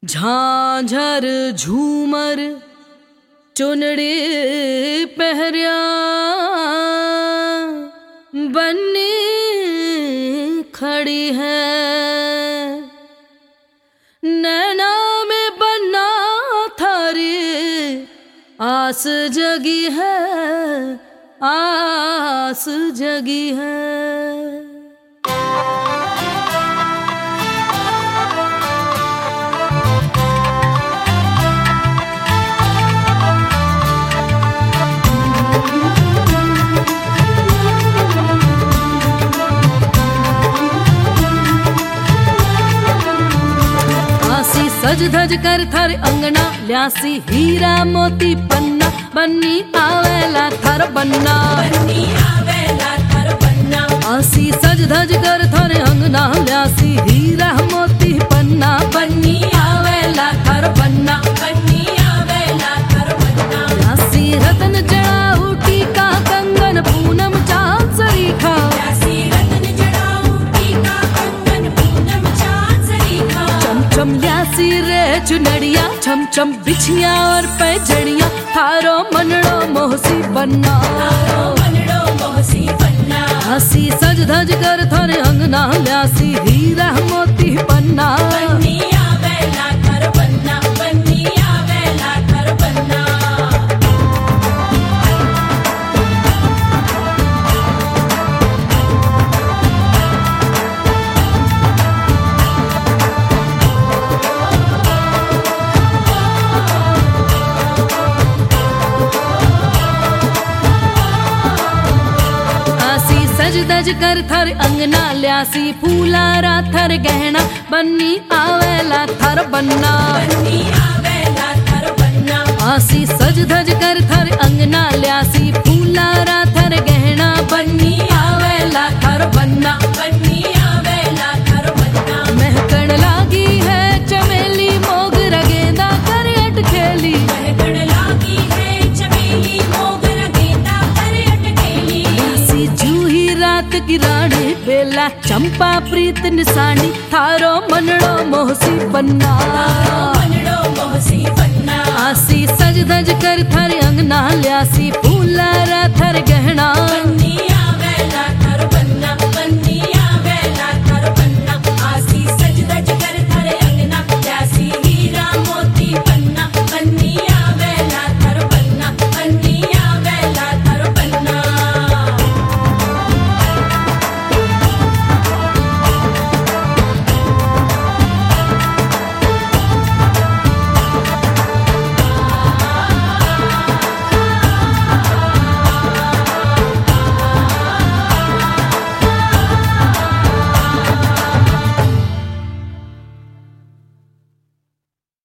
झांझर झूमर चुनड़ी पहरिया बन्नी खड़ी है, नैना में बन्ना थारी आस जगी है, आस जगी है। सज धज कर थर अंगना ल्यासी हीरा मोती पन्ना, बन्नी आवेला थर बन्ना, बन्नी आवेला थर बन्ना। आसी सज धज कर थर अंगना ल्यासी हीरा मोती पन्ना, बन्नी आवेला थर बन्ना, बन्नी आवेला थर बन्ना। ल्यासी रतन जड़ाऊ टीका कंगन पूनम चांद सरीखा, ल्यासी रतन जड़ाऊ टीका कंगन पूनम चांद सरीखा। चम चम ल्यासी रे चुनड़िया, छम छम बिछिया और पैजड़िया, थारो मनड़ो मोहसी बन्ना, थारो मनड़ो मोहसी बन्ना। आसी सज धज कर थारे अंगना ल्यासी हीरा मोती पन्ना, बन्नी आवेला थर बन्ना, बन्नी आवेला थर बन्ना। सज धज कर थर अंगना ल्यासी फूलारा थर गहना, बन्नी आवेला थर बन्ना, बन्नी आवेला थर बन्ना। आसी सज धज कर थर अंगना ल्यासी फूलारा थर गहना, बन्नी आवेला थर बन्ना, बन्नी आवेला थर बन्ना। महकण लागी है चमेली मोगरा गेंदा कर अटखेली, महकण लागी है चमेली मोगरा गेंदा कर अटखेली। ल्यासी जूही रात की रानी बेला चंपा प्रीत निशानी, थारो मनड़ो मोहसी बन्ना, थारो मनड़ो मोहसी बन्ना। आसी सज धज कर थारे अंगना ल्यासी